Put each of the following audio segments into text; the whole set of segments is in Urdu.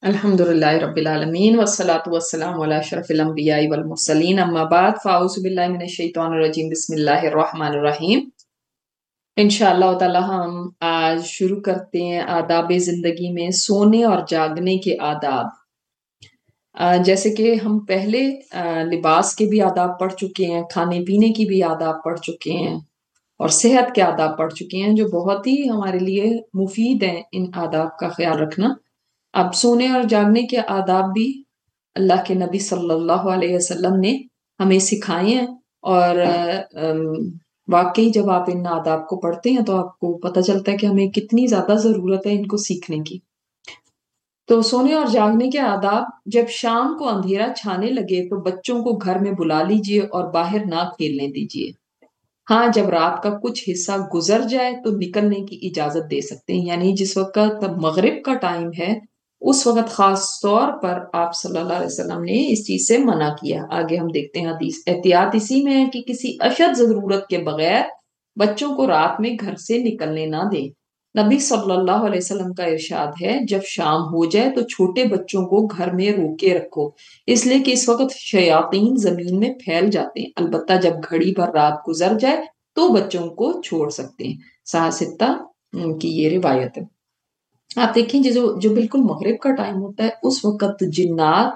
अल्हम्दुलिल्लाह रब्बिल आलमीन वस्सलातु वस्सलामु अला अशरफिल अंबियाइ वल मुरसलीन अम्मा बाद फ़ाऊज़ु बिल्लाहि मिनश शैतानिर रजीम बिस्मिल्लाहिर रहमानिर रहीम। इंशाअल्लाह ताला हम आज शुरू करते हैं आदाब ज़िंदगी में सोने और जागने के आदाब। जैसे कि हम पहले लिबास के भी आदाब पढ़ चुके हैं, खाने पीने की भी आदाब पढ़ चुके हैं और सेहत के आदाब पढ़ चुके हैं, जो बहुत ही हमारे लिए मुफीद हैं इन आदाब का ख्याल रखना। अब सोने और जागने के आदाब भी अल्लाह के नबी सल्लल्लाहु अलैहि वसल्लम ने हमें सिखाए हैं और वाकई जब आप इन आदाब को पढ़ते हैं तो आपको पता चलता है कि हमें कितनी ज्यादा जरूरत है इनको सीखने की। तो सोने और जागने के आदाब, जब शाम को अंधेरा छाने लगे तो बच्चों को घर में बुला लीजिए और बाहर ना खेलने दीजिए। हाँ, जब रात का कुछ हिस्सा गुजर जाए तो निकलने की इजाजत दे सकते हैं, यानी जिस वक्त मगरिब का टाइम है उस वक्त खास तौर पर आप सल्लल्लाहु अलैहि वसल्लम ने इस चीज से मना किया। आगे हम देखते हैं हदीस। एहतियात इसी में है कि किसी अशद जरूरत के बगैर बच्चों को रात में घर से निकलने ना दें। नबी सल्लल्लाहु अलैहि वसल्लम का इरशाद है, जब शाम हो जाए तो छोटे बच्चों को घर में रोके रखो, इसलिए कि इस वक्त शयातीन जमीन में फैल जाते हैं। अलबत्ता जब घड़ी भर रात गुजर जाए तो बच्चों को छोड़ सकते हैं। साहसित्ता की ये रिवायत है। आप देखें जो जो बिल्कुल मगरिब का टाइम होता है उस वक्त जिन्नात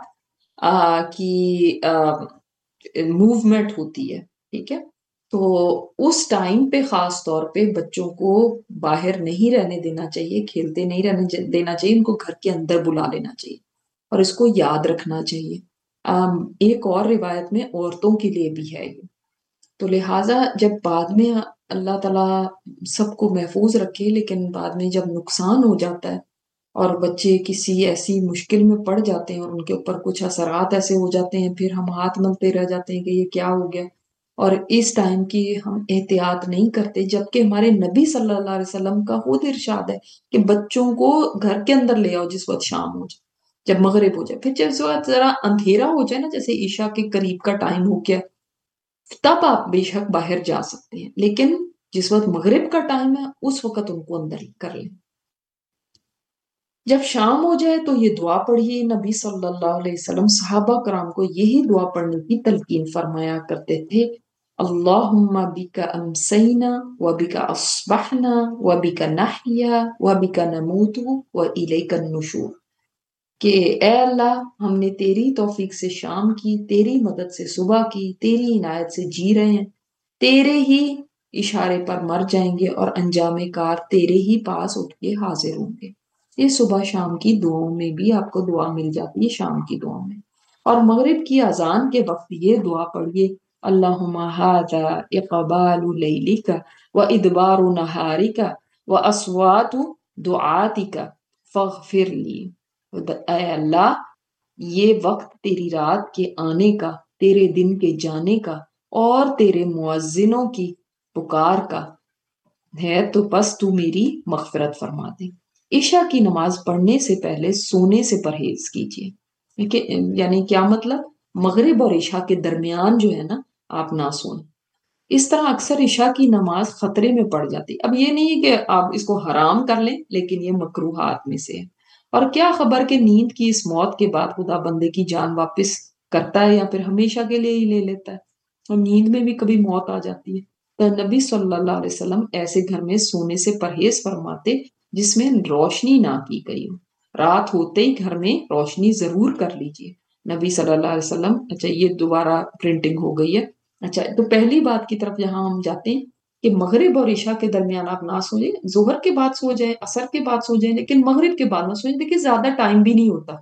की मूवमेंट होती है, ठीक है। तो उस टाइम पे खास तौर पे बच्चों को बाहर नहीं रहने देना चाहिए, खेलते नहीं रहने देना चाहिए, उनको घर के अंदर बुला लेना चाहिए और इसको याद रखना चाहिए। एक और रिवायत में औरतों के लिए भी है ये। तो लिहाजा जब बाद में अल्लाह ताला सबको महफूज रखे, लेकिन बाद में जब नुकसान हो जाता है और बच्चे किसी ऐसी मुश्किल में पड़ जाते हैं और उनके ऊपर कुछ असरात ऐसे हो जाते हैं, फिर हम हाथ मलते रह जाते हैं कि ये क्या हो गया, और इस टाइम की हम एहतियात नहीं करते, जबकि हमारे नबी सल्लल्लाहु अलैहि वसल्लम का खुद इरशाद है कि बच्चों को घर के अंदर ले आओ जिस वक्त शाम हो जाए, जब मगरिब हो जाए। फिर जिस वक्त जरा अंधेरा हो जाए ना, जैसे ईशा के करीब का टाइम हो गया, तब आप बेशक बाहर जा सकते हैं, लेकिन जिस वक्त मगरिब का टाइम है उस वक्त उनको अंदर कर लें। जब शाम हो जाए तो ये दुआ पढ़िए। नबी सल्लल्लाहु अलैहि वसल्लम सहाबा कराम को यही दुआ पढ़ने की तलकीन फरमाया करते थे। अल्लाहुम्मा बिका अमसैना व बिका अस्बहना व बिका नहया व बिका नमूतु व इलैका नुशूर, कि ए अल्लाह, हमने तेरी तौफीक से शाम की, तेरी मदद से सुबह की, तेरी इनायत से जी रहे हैं, तेरे ही इशारे पर मर जाएंगे और अंजामे कार तेरे ही पास उठ के हाजिर होंगे। ये सुबह शाम की दुआओं में भी आपको दुआ मिल जाती है, शाम की दुआओं में। और मगरिब की अजान के वक्त ये दुआ पढ़िए, अल्लाहुम्मा हाज़ा इक़बालु लैलिका व इदबारु नहारिका व अस्वातु दुआतिका फ़ग़फ़िर ली। ऐ अल्लाह, ये वक्त तेरी रात के आने का, तेरे दिन के जाने का और तेरे मुअज्जिनों की पुकार का है, तो बस तू मेरी मग़फ़िरत फरमा दे। ईशा की नमाज पढ़ने से पहले सोने से परहेज कीजिए। यानी क्या मतलब, मगरिब और ईशा के दरमियान जो है ना, आप ना सोएं। इस तरह अक्सर ईशा की नमाज खतरे में पड़ जाती। अब ये नहीं है कि आप इसको हराम कर लें, लेकिन ये मकरूहात में से है। और क्या खबर कि नींद की इस मौत के बाद खुदा बंदे की जान वापस करता है या फिर हमेशा के लिए ही ले लेता है। और नींद में भी कभी मौत आ जाती है। तो नबी सल्लल्लाहु अलैहि वसल्लम ऐसे घर में सोने से परहेज फरमाते जिसमें रोशनी ना की गई हो। रात होते ही घर में रोशनी जरूर कर लीजिए। नबी सल्लल्लाहु अलैहि वसल्लम, अच्छा ये दोबारा प्रिंटिंग हो गई है। अच्छा, तो पहली बात की तरफ यहाँ हम जाते हैं कि मगरिब और ईशा के दरमियान आप ना सोए, जोहर के बाद सो जाए, असर के बाद सो जाए, लेकिन मगरिब के बाद ना सोए। देखिए ज्यादा टाइम भी नहीं होता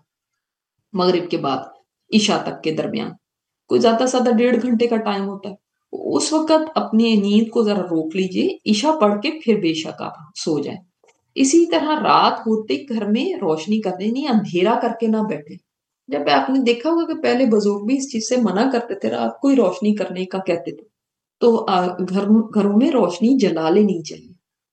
मगरिब के बाद ईशा तक के दरमियान, कोई ज्यादा से ज्यादा 1.5 घंटे का टाइम होता है। उस वक्त अपनी नींद को जरा रोक लीजिए, ईशा पढ़ के फिर बेशक आप सो जाए। इसी तरह रात होते ही घर में रोशनी कर देनी, अंधेरा करके ना बैठे। जब आपने देखा होगा कि पहले बुजुर्ग भी इस चीज से मना करते थे, रात को ही रोशनी करने का कहते थे। तो घरों में रोशनी जला लेनी चाहिए।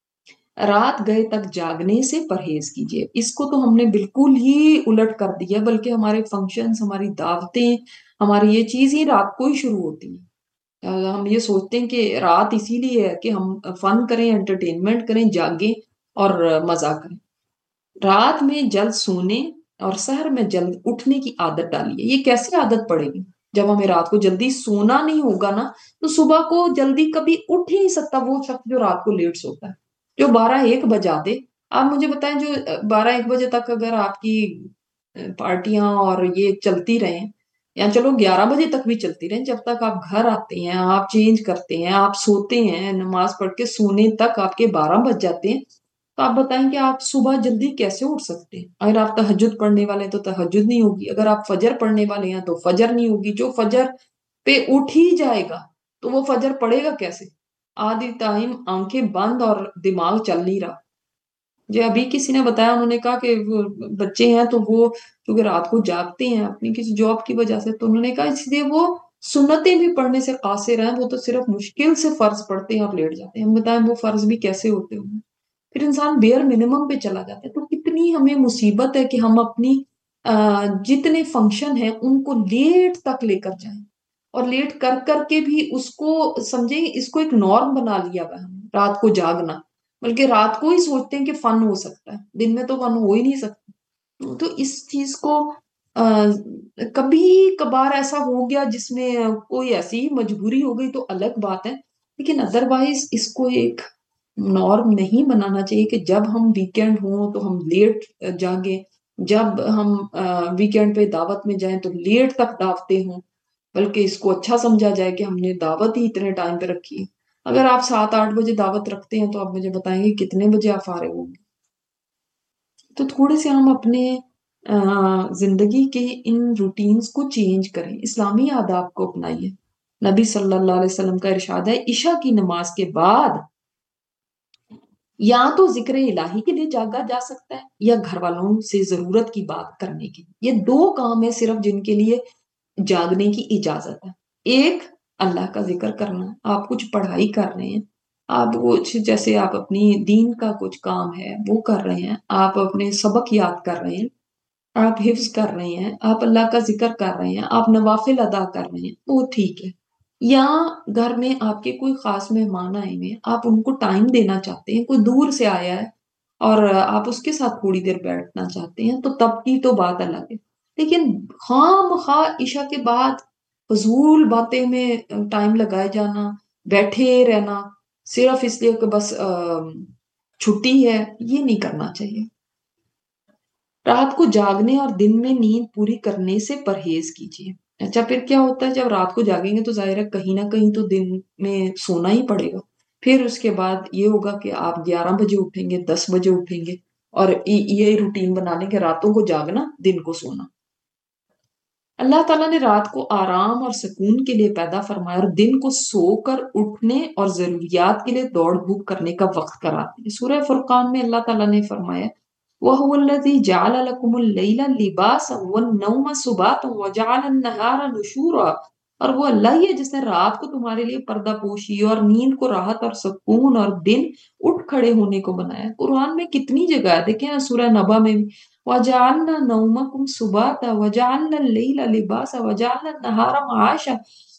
रात गए तक जागने से परहेज कीजिए। इसको तो हमने बिल्कुल ही उलट कर दिया, बल्कि हमारे फंक्शंस, हमारी दावतें, हमारी ये चीज ही रात को ही शुरू होती है। हम ये सोचते हैं कि रात इसीलिए है कि हम फन करें, एंटरटेनमेंट करें, जागें और मजा करें। रात में जल्द सोने اور سحر میں جلد اٹھنے کی عادت ڈالیے. یہ کیسی عادت پڑے گی؟ جب ہمیں رات کو جلدی سونا نہیں ہوگا نا تو صبح کو جلدی کبھی اٹھ ہی نہیں سکتا وہ شخص جو رات کو لیٹ سوتا ہے. جو 12-1 بجا دے. آپ مجھے بتائیں جو 12-1 بجے تک اگر آپ کی پارٹیاں اور یہ چلتی رہیں یا چلو 11 بجے تک بھی چلتی رہیں، جب تک آپ گھر آتے ہیں، آپ چینج کرتے ہیں، آپ سوتے ہیں، نماز پڑھ کے سونے تک آپ کے 12 بج جاتے ہیں، تو آپ بتائیں کہ آپ صبح جلدی کیسے اٹھ سکتے ہیں؟ اگر آپ تہجد پڑھنے والے ہیں تو تہجد نہیں ہوگی، اگر آپ فجر پڑھنے والے ہیں تو فجر نہیں ہوگی. جو فجر پہ اٹھ ہی جائے گا تو وہ فجر پڑے گا کیسے؟ آدھی ٹائم آنکھیں بند اور دماغ چل نہیں رہا. جو ابھی کسی نے بتایا، انہوں نے کہا کہ وہ بچے ہیں تو وہ کیونکہ رات کو جاگتے ہیں اپنی کسی جاب کی وجہ سے، تو انہوں نے کہا اس لیے وہ سنتیں بھی پڑھنے سے قاصر ہیں، وہ تو صرف مشکل سے فرض پڑھتے ہیں اور لیٹ جاتے ہیں. ہم بتائیں وہ فرض بھی کیسے ہوتے ہوں گے؟ پھر انسان بیئر منیمم پہ چلا جاتا ہے. تو کتنی ہمیں مصیبت ہے کہ ہم اپنی جتنے فنکشن ہیں ان کو لیٹ تک لے کر جائیں، اور لیٹ کر کر کے بھی اس کو سمجھیں اس کو ایک نارم بنا لیا ہوا ہم رات کو جاگنا، بلکہ رات کو ہی سوچتے ہیں کہ فن ہو سکتا ہے، دن میں تو فن ہو ہی نہیں سکتا. تو اس چیز کو کبھی کبھار ایسا ہو گیا جس میں کوئی ایسی مجبوری ہو گئی تو الگ بات ہے، لیکن ادروائز اس کو ایک نارم نہیں بنانا چاہیے کہ جب ہم ویکینڈ ہوں تو ہم لیٹ جاگیں، جب ہم ویکینڈ پہ دعوت میں جائیں تو لیٹ تک دعوتیں ہوں، بلکہ اس کو اچھا سمجھا جائے کہ ہم نے دعوت ہی اتنے ٹائم پہ رکھی ہے. اگر آپ 7-8 بجے دعوت رکھتے ہیں تو آپ مجھے بتائیں گے کتنے بجے آپ فارغ ہوں گے؟ تو تھوڑے سے ہم اپنے زندگی کے ان روٹینز کو چینج کریں، اسلامی آداب کو اپنائیے. نبی صلی اللہ علیہ وسلم کا ارشاد ہے عشاء کی نماز کے بعد یا تو ذکر الہی کے لیے جاگا جا سکتا ہے یا گھر والوں سے ضرورت کی بات کرنے کی. یہ 2 کام ہے صرف جن کے لیے جاگنے کی اجازت ہے. ایک اللہ کا ذکر کرنا، آپ کچھ پڑھائی کر رہے ہیں، آپ کچھ جیسے آپ اپنی دین کا کچھ کام ہے وہ کر رہے ہیں، آپ اپنے سبق یاد کر رہے ہیں، آپ حفظ کر رہے ہیں، آپ اللہ کا ذکر کر رہے ہیں، آپ نوافل ادا کر رہے ہیں، وہ ٹھیک ہے. یا گھر میں آپ کے کوئی خاص مہمان آئے ہوئے ہیں، آپ ان کو ٹائم دینا چاہتے ہیں، کوئی دور سے آیا ہے اور آپ اس کے ساتھ تھوڑی دیر بیٹھنا چاہتے ہیں، تو تب کی تو بات الگ ہے. لیکن خواہ مخواہ عشاء کے بعد فضول باتیں میں ٹائم لگائے جانا، بیٹھے رہنا صرف اس لیے کہ بس چھٹی ہے، یہ نہیں کرنا چاہیے. رات کو جاگنے اور دن میں نیند پوری کرنے سے پرہیز کیجیے. اچھا پھر کیا ہوتا ہے جب رات کو جاگیں گے تو ظاہر ہے کہیں نہ کہیں تو دن میں سونا ہی پڑے گا. پھر اس کے بعد یہ ہوگا کہ آپ 11 بجے اٹھیں گے، 10 بجے اٹھیں گے، اور یہ روٹین بنا لیں کہ راتوں کو جاگنا، دن کو سونا. اللہ تعالیٰ نے رات کو آرام اور سکون کے لیے پیدا فرمایا اور دن کو سو کر اٹھنے اور ضروریات کے لیے دوڑ دھوپ کرنے کا وقت قرار دیا. سورہ فرقان میں اللہ تعالیٰ نے فرمایا وَهُوَ الَّذِي جَعَلَ لَكُمُ اللَّيْلَ لِبَاسًا وَالنَّوْمَ سُبَاتًا وَجَعَلَ النَّهَارَ نُشُورًا، اور وہ اللہ ہی ہے جس نے رات کو تمہارے لیے پردہ پوشی اور نیند کو راحت اور سکون اور دن اٹھ کھڑے ہونے کو بنایا. قرآن میں کتنی جگہ ہے، دیکھیں سورہ نبا میں وَجَعَلْنَا نَوْمَكُمْ سُبَاتًا وَجَعَلْنَا اللَّيْلَ لِبَاسًا وَجَعَلْنَا النَّهَارَ مَعَاشًا.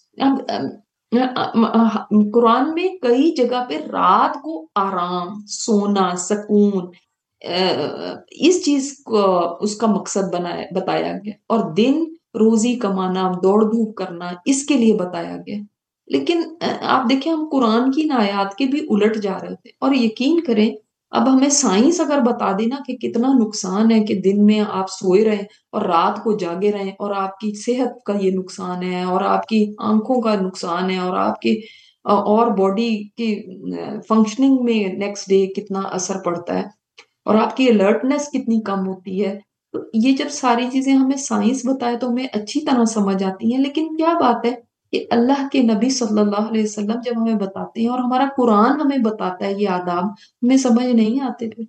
قرآن میں کئی جگہ پہ رات کو آرام، سونا، سکون، اس چیز کو اس کا مقصد بتایا گیا، اور دن روزی کمانا، دوڑ دھوپ کرنا اس کے لیے بتایا گیا. لیکن آپ دیکھیں ہم قرآن کی ان آیات کے بھی الٹ جا رہے تھے. اور یقین کریں اب ہمیں سائنس اگر بتا دینا کہ کتنا نقصان ہے کہ دن میں آپ سوئے رہیں اور رات کو جاگے رہیں، اور آپ کی صحت کا یہ نقصان ہے، اور آپ کی آنکھوں کا نقصان ہے، اور آپ کی اور باڈی کی فنکشننگ میں نیکسٹ ڈے کتنا اثر پڑتا ہے، اور آپ کی الرٹنس کتنی کم ہوتی ہے. تو یہ جب ساری چیزیں ہمیں سائنس بتائے تو ہمیں اچھی طرح سمجھ آتی ہیں. لیکن کیا بات ہے کہ اللہ کے نبی صلی اللہ علیہ وسلم جب ہمیں بتاتے ہیں اور ہمارا قرآن ہمیں بتاتا ہے یہ آداب، ہمیں سمجھ نہیں آتے تھے.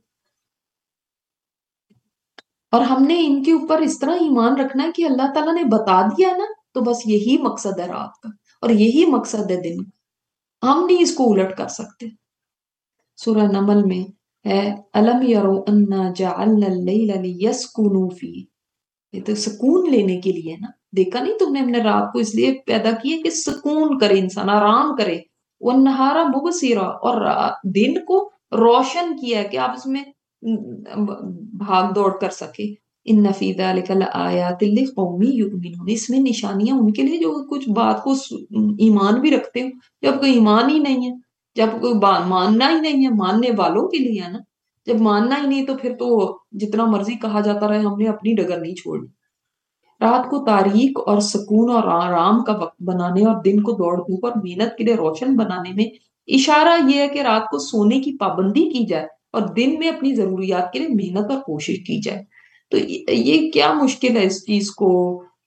اور ہم نے ان کے اوپر اس طرح ایمان رکھنا ہے کہ اللہ تعالیٰ نے بتا دیا نا تو بس یہی مقصد ہے رات کا اور یہی مقصد ہے دن کا. ہم نہیں اس کو الٹ کر سکتے. سورہ نمل میں ہے الم یرو انا جعلنا اللیل لیسکنوا فیہ، یہ تو سکون لینے کے لیے نا. دیکھا نہیں تم نے ہم نے رات کو اس لیے پیدا کی ہے کہ سکون کرے، انسان آرام کرے. والنہار مبصرا، اور دن کو روشن کیا ہے کہ آپ اس میں بھاگ دوڑ کر سکے. ان فی ذلک لآیات لقوم یؤمنون، اس میں نشانیاں ان کے لیے جو کچھ بات کو ایمان بھی رکھتے ہو. جب کوئی ایمان ہی نہیں ہے، جب کوئی ماننا ہی نہیں ہے، ماننے والوں کے لیے ہے نا. جب ماننا ہی نہیں تو پھر تو جتنا مرضی کہا جاتا رہے، ہم نے اپنی ڈگر نہیں چھوڑنی. رات کو تاریک اور سکون اور آرام کا وقت بنانے اور دن کو دوڑ دھوپ اور محنت کے لیے روشن بنانے میں اشارہ یہ ہے کہ رات کو سونے کی پابندی کی جائے اور دن میں اپنی ضروریات کے لیے محنت اور کوشش کی جائے. تو یہ کیا مشکل ہے اس چیز کو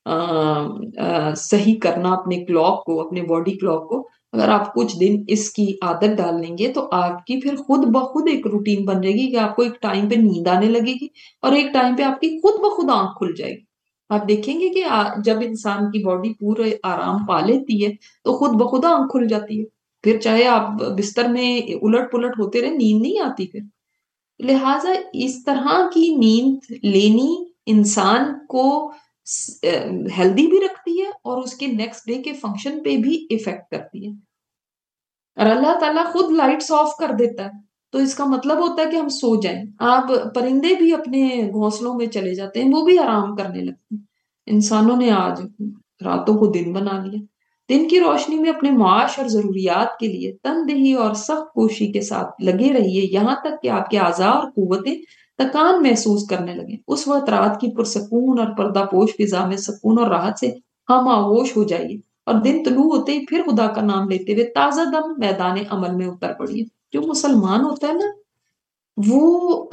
صحیح کرنا، اپنے کلاک کو، اپنے باڈی کلاک کو. اگر آپ کچھ دن اس کی عادت ڈال لیں گے تو آپ کی پھر خود بخود ایک روٹین بن جائے گی کہ آپ کو ایک ٹائم پہ نیند آنے لگے گی اور ایک ٹائم پہ آپ کی خود بخود آنکھ کھل جائے گی. آپ دیکھیں گے کہ جب انسان کی باڈی پورے آرام پا لیتی ہے تو خود بخود آنکھ کھل جاتی ہے. پھر چاہے آپ بستر میں الٹ پلٹ ہوتے رہے، نیند نہیں آتی پھر. لہٰذا اس طرح کی نیند لینی انسان کو ہیلدی بھی رکھتی ہے اور اس کے نیکسٹ ڈے کے فنکشن پہ بھی افیکٹ کرتی ہے. اور اللہ تعالیٰ خود لائٹس آف کر دیتا ہے تو اس کا مطلب ہوتا ہے کہ ہم سو جائیں. آپ پرندے بھی اپنے گھونسلوں میں چلے جاتے ہیں، وہ بھی آرام کرنے لگتے ہیں. انسانوں نے آج راتوں کو دن بنا لیا. دن کی روشنی میں اپنے معاش اور ضروریات کے لیے تندہی اور سخت کوشی کے ساتھ لگے رہیے یہاں تک کہ آپ کے اعضاء اور قوتیں تکان محسوس کرنے لگیں. اس وقت رات کی پرسکون اور پردہ پوش فضا میں سکون اور راحت سے ہم آغوش ہو جائیے اور دن طلوع ہوتے ہی پھر خدا کا نام لیتے ہوئے تازہ دم میدان عمل میں اتر پڑیے. جو مسلمان ہوتا ہے نا وہ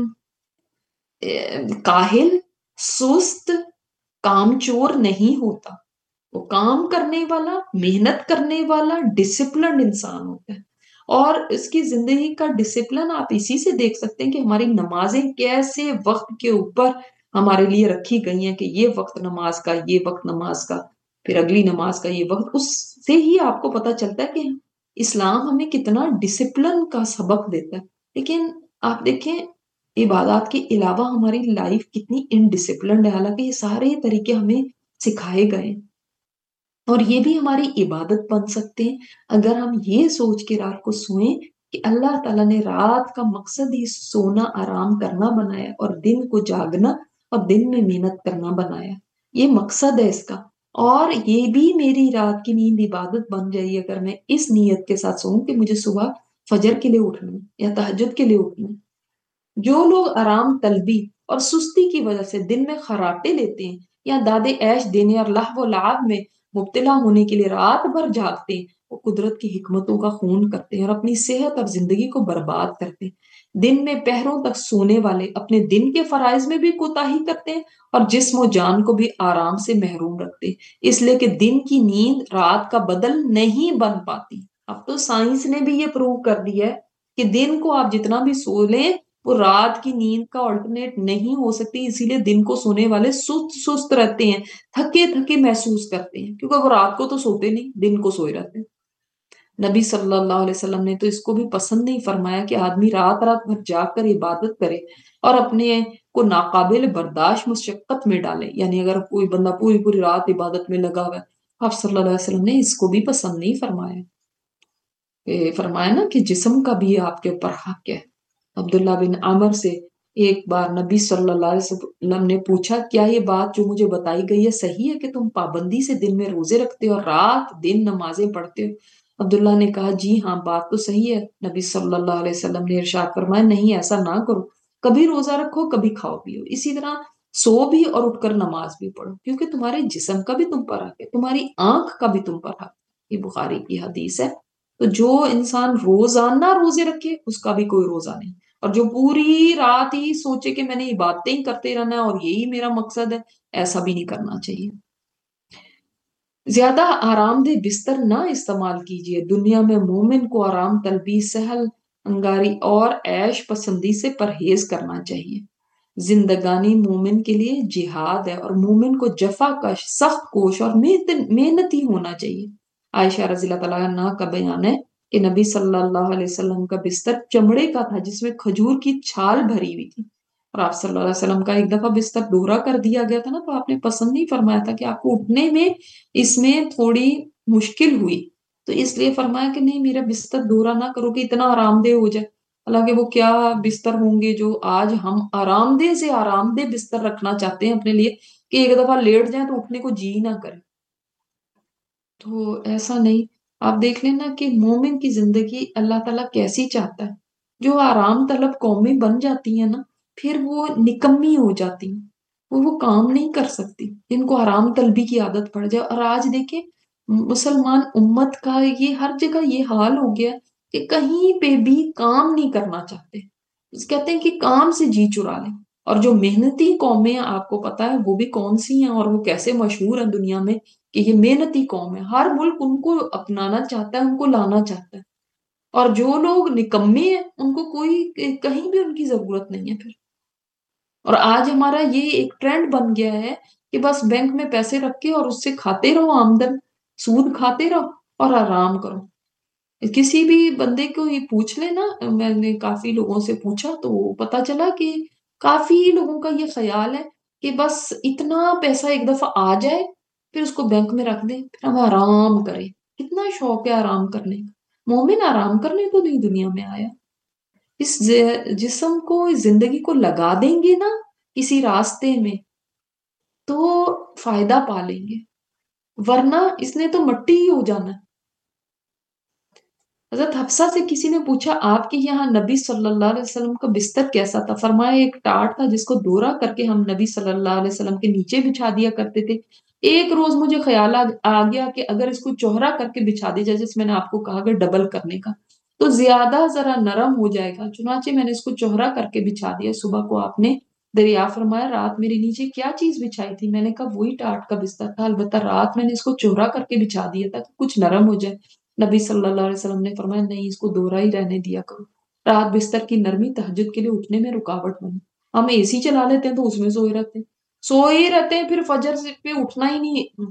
کاہل، سست، کام چور نہیں ہوتا. وہ کام کرنے والا، محنت کرنے والا، ڈسپلنڈ انسان ہوتا ہے. اور اس کی زندگی کا ڈسپلن آپ اسی سے دیکھ سکتے ہیں کہ ہماری نمازیں کیسے وقت کے اوپر ہمارے لیے رکھی گئی ہیں کہ یہ وقت نماز کا، یہ وقت نماز کا، پھر اگلی نماز کا یہ وقت. اس سے ہی آپ کو پتا چلتا ہے کہ اسلام ہمیں کتنا ڈسپلن کا سبق دیتا ہے. لیکن آپ دیکھیں عبادات کے علاوہ ہماری لائف کتنی انڈسپلنڈ ہے، حالانکہ یہ سارے طریقے ہمیں سکھائے گئے اور یہ بھی ہماری عبادت بن سکتے ہیں اگر ہم یہ سوچ کے رات کو سوئیں کہ اللہ تعالیٰ نے رات کا مقصد ہی سونا آرام کرنا بنایا اور دن کو جاگنا اور دن میں محنت کرنا بنایا. یہ مقصد ہے اس کا. اور یہ بھی میری رات کی نیند عبادت بن جائے اگر میں اس نیت کے ساتھ سوؤں کہ مجھے صبح فجر کے لیے اٹھنا یا تہجد کے لیے اٹھنا. جو لوگ آرام طلبی اور سستی کی وجہ سے دن میں خراٹے لیتے ہیں یا دادے عیش دینے اور لہو و لعب میں مبتلا ہونے کے لیے رات بھر جاگتے ہیں، وہ قدرت کی حکمتوں کا خون کرتے ہیں اور اپنی صحت اور زندگی کو برباد کرتے ہیں. دن میں پہروں تک سونے والے اپنے دن کے فرائض میں بھی کوتاہی کرتے ہیں اور جسم و جان کو بھی آرام سے محروم رکھتے ہیں، اس لیے کہ دن کی نیند رات کا بدل نہیں بن پاتی. اب تو سائنس نے بھی یہ پروو کر دیا ہے کہ دن کو آپ جتنا بھی سو لیں وہ رات کی نیند کا آلٹرنیٹ نہیں ہو سکتی. اسی لیے دن کو سونے والے سست رہتے ہیں، تھکے تھکے محسوس کرتے ہیں، کیونکہ وہ رات کو تو سوتے نہیں، دن کو سوئے رہتے ہیں. نبی صلی اللہ علیہ وسلم نے تو اس کو بھی پسند نہیں فرمایا کہ آدمی رات رات بھر جاگ کر عبادت کرے اور اپنے کو ناقابل برداشت مشقت میں ڈالے. یعنی اگر کوئی بندہ پوری پوری رات عبادت میں لگا ہوا ہے، آپ صلی اللہ علیہ وسلم نے اس کو بھی پسند نہیں فرمایا. فرمایا نا کہ جسم کا بھی آپ کے اوپر حق ہے. عبداللہ بن عمر سے ایک بار نبی صلی اللہ علیہ وسلم نے پوچھا کیا یہ بات جو مجھے بتائی گئی ہے صحیح ہے کہ تم پابندی سے دن میں روزے رکھتے ہو اور رات دن نمازیں پڑھتے ہو؟ عبداللہ نے کہا جی ہاں بات تو صحیح ہے. نبی صلی اللہ علیہ وسلم نے ارشاد فرمایا نہیں ایسا نہ کرو، کبھی روزہ رکھو کبھی کھاؤ پیو، اسی طرح سو بھی اور اٹھ کر نماز بھی پڑھو، کیونکہ تمہارے جسم کا بھی تم پر حق ہے، تمہاری آنکھ کا بھی تم پر حق ہے. یہ بخاری کی حدیث ہے. تو جو انسان روزانہ روزے رکھے اس کا بھی کوئی روزہ نہیں، اور جو پوری رات ہی سوچے کہ میں نے عبادتیں ہی کرتے رہنا ہے اور یہی میرا مقصد ہے، ایسا بھی نہیں کرنا چاہیے. زیادہ آرام دہ بستر نہ استعمال کیجیے. دنیا میں مومن کو آرام طلبی، سہل انگاری اور عیش پسندی سے پرہیز کرنا چاہیے. زندگانی مومن کے لیے جہاد ہے اور مومن کو جفا کش، سخت کوش اور محنتی ہونا چاہیے. عائشہ رضی اللہ تعالیٰ عنہا کا بیان ہے کہ نبی صلی اللہ علیہ وسلم کا بستر چمڑے کا تھا جس میں کھجور کی چھال بھری ہوئی تھی، اور آپ صلی اللہ علیہ وسلم کا ایک دفعہ بستر دوہرا کر دیا گیا تھا نا تو آپ نے پسند نہیں فرمایا تھا کہ آپ کو اٹھنے میں اس میں تھوڑی مشکل ہوئی، تو اس لیے فرمایا کہ نہیں میرا بستر دوہرا نہ کرو کہ اتنا آرام دہ ہو جائے. حالانکہ وہ کیا بستر ہوں گے جو آج ہم آرام دہ سے آرام دہ بستر رکھنا چاہتے ہیں اپنے لیے کہ ایک دفعہ لیٹ جائیں تو اٹھنے کو جی نہ کرے. تو ایسا نہیں. آپ دیکھ لینا کہ مومن کی زندگی اللہ تعالیٰ کیسی چاہتا ہے. جو آرام طلب قومیں بن جاتی ہیں نا پھر وہ نکمی ہو جاتی ہیں, وہ کام نہیں کر سکتی جن کو آرام طلبی کی عادت پڑ جائے. اور آج دیکھیں مسلمان امت کا یہ ہر جگہ یہ حال ہو گیا کہ کہیں پہ بھی کام نہیں کرنا چاہتے. کہتے ہیں کہ کام سے جی چرا لیں. اور جو محنتی قومیں آپ کو پتا ہے وہ بھی کون سی ہیں اور وہ کیسے مشہور ہیں دنیا میں کہ یہ محنتی قوم ہے. ہر ملک ان کو اپنانا چاہتا ہے, ان کو لانا چاہتا ہے. اور جو لوگ نکمے ہیں ان کو کوئی کہیں بھی ان کی ضرورت نہیں ہے پھر. اور آج ہمارا یہ ایک ٹرینڈ بن گیا ہے کہ بس بینک میں پیسے رکھ کے اور اس سے کھاتے رہو, آمدن سود کھاتے رہو اور آرام کرو. کسی بھی بندے کو یہ پوچھ لے نا, میں نے کافی لوگوں سے پوچھا تو پتا چلا کہ کافی لوگوں کا یہ خیال ہے کہ بس اتنا پیسہ ایک دفعہ آ جائے پھر اس کو بینک میں رکھ دیں پھر ہم آرام کریں. کتنا شوق ہے آرام کرنے کا. مومن آرام کرنے کو نہیں دنیا میں آیا. اس جسم کو اس زندگی کو لگا دیں گے نا کسی راستے میں تو فائدہ پا لیں گے, ورنہ اس نے تو مٹی ہی ہو جانا ہے. حضرت حفصہ سے کسی نے پوچھا آپ کے یہاں نبی صلی اللہ علیہ وسلم کا بستر کیسا تھا؟ فرمایا ایک ٹاٹ تھا جس کو دورہ کر کے ہم نبی صلی اللہ علیہ وسلم کے نیچے بچھا دیا کرتے تھے. ایک روز مجھے خیال آ گیا کہ اگر اس کو چوہرا کر کے بچھا دیا جائے, جس میں نے آپ کو کہا کہ ڈبل کرنے کا, تو زیادہ ذرا نرم ہو جائے گا. چنانچہ میں نے اس کو چوہرا کر کے بچھا دیا. صبح کو آپ نے دریا فرمایا رات میرے نیچے کیا چیز بچھائی تھی؟ میں نے کہا وہی ٹاٹ کا بستر تھا, البتہ رات میں نے اس کو چوہرا کر کے بچھا دیا تھا کہ کچھ نرم ہو جائے. نبی صلی اللہ علیہ وسلم نے فرمایا نہیں, اس کو دوہرا ہی رہنے دیا کرو. رات بستر کی نرمی تہجد کے لیے اٹھنے میں رکاوٹ بنی. ہم اے سی چلا لیتے ہیں تو اس میں سوئے ہی رہتے ہیں پھر فجر سے پہ اٹھنا ہی نہیں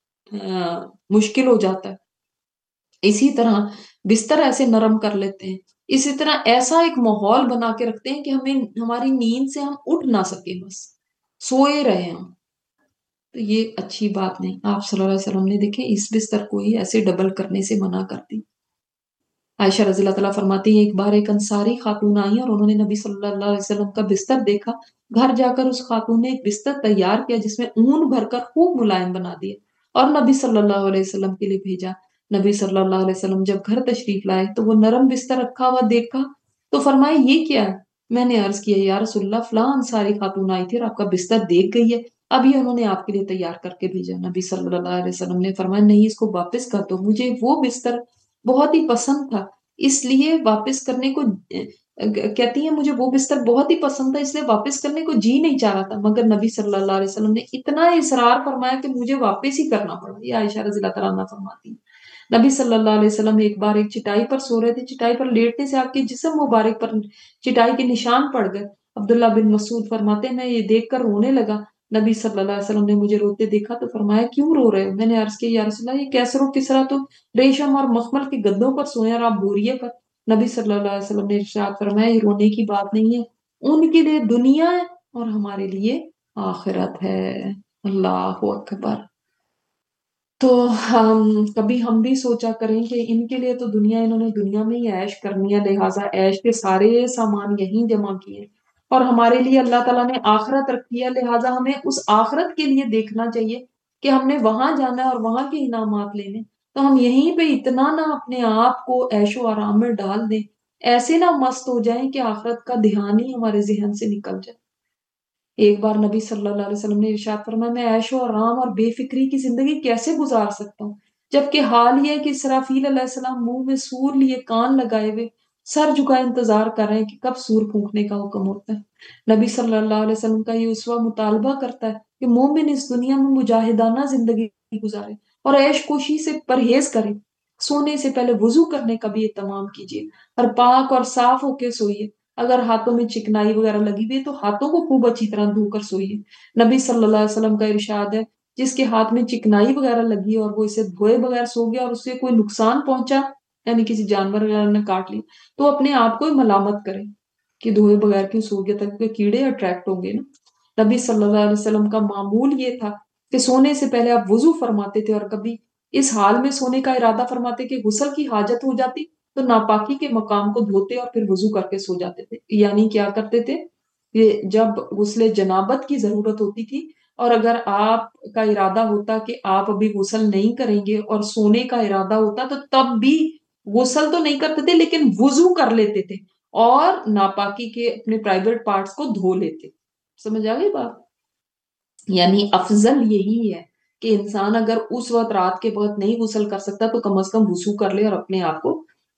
مشکل ہو جاتا ہے. اسی طرح بستر ایسے نرم کر لیتے ہیں, اسی طرح ایسا ایک ماحول بنا کے رکھتے ہیں کہ ہماری نیند سے ہم اٹھ نہ سکیں, بس سوئے رہے ہم. تو یہ اچھی بات نہیں. آپ صلی اللہ علیہ وسلم نے دیکھیں اس بستر کو ہی ایسے ڈبل کرنے سے منع کرتی. عائشہ رضی اللہ تعالیٰ فرماتی ہیں ایک بار ایک انصاری خاتون آئی اور انہوں نے نبی صلی اللہ علیہ وسلم کا بستر دیکھا. گھر جا کر اس خاتون نے ایک بستر تیار کیا جس میں اون بھر کر خوب ملائم بنا دیا اور نبی صلی اللہ علیہ وسلم کے لیے بھیجا. نبی صلی اللہ علیہ وسلم جب گھر تشریف لائے تو وہ نرم بستر رکھا ہوا دیکھا تو فرمائے یہ کیا ہے؟ میں نے عرض کیا یا رسول اللہ فلاں انصاری خاتون آئی تھی اور آپ کا بستر دیکھ گئی ہے, ابھی انہوں نے آپ کے لیے تیار کر کے بھیجا. نبی صلی اللہ علیہ وسلم نے فرمایا نہیں, اس کو واپس کر دو, مجھے وہ بستر بہت ہی پسند تھا اس لیے واپس کرنے کو کہتی ہیں مجھے وہ بستر بہت ہی پسند تھا اس لیے واپس کرنے کو جی نہیں چاہ رہا تھا, مگر نبی صلی اللہ علیہ وسلم نے اتنا اصرار فرمایا کہ مجھے واپس ہی کرنا پڑا. یہ عائشہ رضی اللہ تعالیٰ عنہا فرماتی ہیں نبی صلی اللہ علیہ وسلم ایک بار ایک چٹائی پر سو رہے تھے. چٹائی پر لیٹنے سے آپ کے جسم مبارک پر چٹائی کے نشان پڑ گئے. عبداللہ بن مسعود فرماتے ہیں میں یہ دیکھ کر رونے لگا. نبی صلی اللہ علیہ وسلم نے مجھے روتے دیکھا تو فرمایا کیوں رو رہے ہو؟ میں نے عرض کیا یا رسول اللہ یہ کیسر و کسرا تو ریشم اور مخمل کے گدوں پر سوئے اور آپ بوریے پر. نبی صلی اللہ علیہ وسلم نے ارشاد فرمایا یہ رونے کی بات نہیں ہے, ان کے لیے دنیا ہے اور ہمارے لیے آخرت ہے. اللہ اکبر. تو کبھی ہم بھی سوچا کریں کہ ان کے لیے تو دنیا, انہوں نے دنیا میں ہی عیش کرنی ہے, لہٰذا عیش کے سارے سامان یہیں جمع کیے, اور ہمارے لیے اللہ تعالیٰ نے آخرت رکھی ہے, لہٰذا ہمیں اس آخرت کے لیے دیکھنا چاہیے کہ ہم نے وہاں جانا ہے اور وہاں کے انعامات لینے. تو ہم یہیں پہ اتنا نہ اپنے آپ کو عیش و آرام میں ڈال دیں, ایسے نہ مست ہو جائیں کہ آخرت کا دھیان ہی ہمارے ذہن سے نکل جائے. ایک بار نبی صلی اللہ علیہ وسلم نے ارشاد فرمایا میں عیش و آرام اور بے فکری کی زندگی کیسے گزار سکتا ہوں جبکہ حال یہ ہے کہ اسرافیل علیہ السلام منہ میں سور لیے کان لگائے ہوئے سر جھکائے انتظار کر رہے ہیں کہ کب سور پھونکنے کا حکم ہوتا ہے. نبی صلی اللہ علیہ وسلم کا یہ اسوہ مطالبہ کرتا ہے کہ مومن اس دنیا میں مجاہدانہ زندگی گزارے اور عیش کوشی سے پرہیز کرے. سونے سے پہلے وضو کرنے کا بھی اہتمام کیجیے اور پاک اور صاف ہو کے سوئیے. اگر ہاتھوں میں چکنائی وغیرہ لگی ہوئی ہے تو ہاتھوں کو خوب اچھی طرح دھو کر سوئیے. نبی صلی اللہ علیہ وسلم کا ارشاد ہے جس کے ہاتھ میں چکنائی وغیرہ لگی اور وہ اسے دھوئے بغیر سو گیا اور اس سے کوئی نقصان پہنچا یعنی کسی جانور وغیرہ نے کاٹ لی تو اپنے آپ کو ہی ملامت کرے کہ دھوئے بغیر کیوں سو گیا, تک کیڑے اٹریکٹ ہوں گے نا. نبی صلی اللہ علیہ وسلم کا معمول یہ تھا کہ سونے سے پہلے آپ وضو فرماتے تھے اور کبھی اس حال میں سونے کا ارادہ فرماتے کہ غسل کی حاجت ہو جاتی تو ناپاکی کے مقام کو دھوتے اور پھر وضو کر کے سو جاتے تھے. یعنی کیا کرتے تھے کہ جب غسل جنابت کی ضرورت ہوتی تھی اور اگر آپ کا ارادہ ہوتا کہ آپ ابھی غسل نہیں کریں گے اور سونے کا ارادہ ہوتا تو تب بھی غسل تو نہیں کرتے تھے لیکن وضو کر لیتے تھے اور ناپاکی کے اپنے پرائیویٹ پارٹس کو دھو لیتے. سمجھ آ گئی بات؟ یعنی افضل یہی ہے کہ انسان اگر اس وقت رات کے وقت نہیں غسل کر سکتا تو کم از کم وضو کر لے اور اپنے آپ کو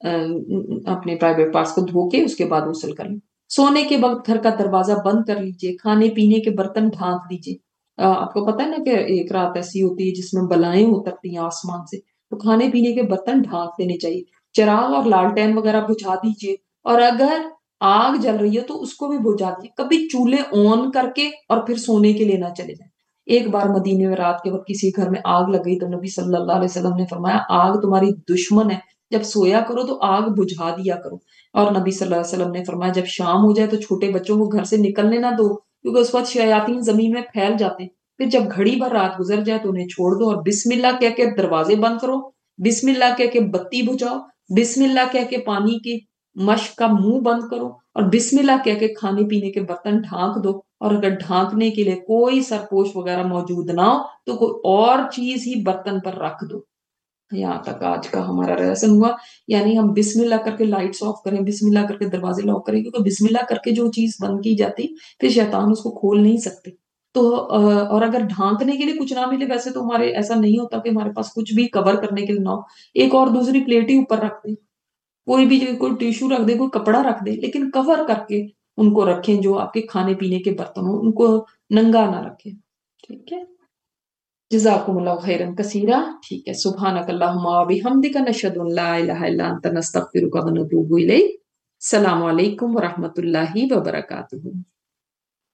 اپنے پرائیویٹ پارٹس کو دھو کے اس کے بعد غسل کر لے. سونے کے وقت گھر کا دروازہ بند کر لیجئے. کھانے پینے کے برتن ڈھانک دیجئے. آپ کو پتا ہے نا کہ ایک رات ایسی ہوتی ہے جس میں بلائیں اترتی ہیں آسمان سے، تو کھانے پینے کے برتن ڈھانک دینے چاہیے. چراغ اور لالٹین وغیرہ بجھا دیجئے. اور اگر آگ جل رہی ہے تو اس کو بھی بجھا دیجیے. کبھی چولہے آن کر کے اور پھر سونے کے لیے نہ چلے جائیں. ایک بار مدینے میں رات کے وقت کسی گھر میں آگ لگ گئی تو نبی صلی اللہ علیہ وسلم نے فرمایا آگ تمہاری دشمن ہے، جب سویا کرو تو آگ بجھا دیا کرو. اور نبی صلی اللہ علیہ وسلم نے فرمایا جب شام ہو جائے تو چھوٹے بچوں کو گھر سے نکلنے نہ دو کیونکہ اس وقت شیاطین زمین میں پھیل جاتے ہیں. پھر جب گھڑی بھر رات گزر جائے تو انہیں چھوڑ دو اور بسم اللہ کہہ کے دروازے بند کرو، بسم اللہ کہہ کے بتی بجھاؤ، بسم اللہ کہہ کے پانی کی مشک کا منہ بند کرو اور بسم اللہ کہہ کے کھانے پینے کے برتن ڈھانک دو. اور اگر ڈھانکنے کے لیے کوئی سرپوش وغیرہ موجود نہ ہو تو کوئی اور چیز ہی برتن پر رکھ دو. یہاں تک آج کا ہمارا رسم ہوا. یعنی ہم بسم اللہ کر کے لائٹس آف کریں، بسم اللہ کر کے دروازے لاک کریں، کیونکہ بسم اللہ کر کے جو چیز بند کی جاتی پھر شیطان اس کو کھول نہیں سکتے. تو اور اگر ڈھانکنے کے لیے کچھ نہ ملے، ویسے تو ہمارے ایسا نہیں ہوتا کہ ہمارے پاس کچھ بھی کور کرنے کے لیے نہ ہو، ایک اور دوسری پلیٹ ہی اوپر رکھ دیں، کوئی بھی کوئی ٹیشو رکھ دے، کوئی کپڑا رکھ دے، لیکن کور کر کے ان کو رکھیں. جو آپ کے کھانے پینے کے برتن ہوں ان کو ننگا نہ رکھیں. ٹھیک ہے، جزاکم اللہ خیرا کثیرا. ٹھیک ہے، سبحانک اللہم و بحمدک نشہد ان لا الہ الا انت نستغفرک و نتوب الیک. السلام علیکم ورحمۃ اللہ وبرکاتہ.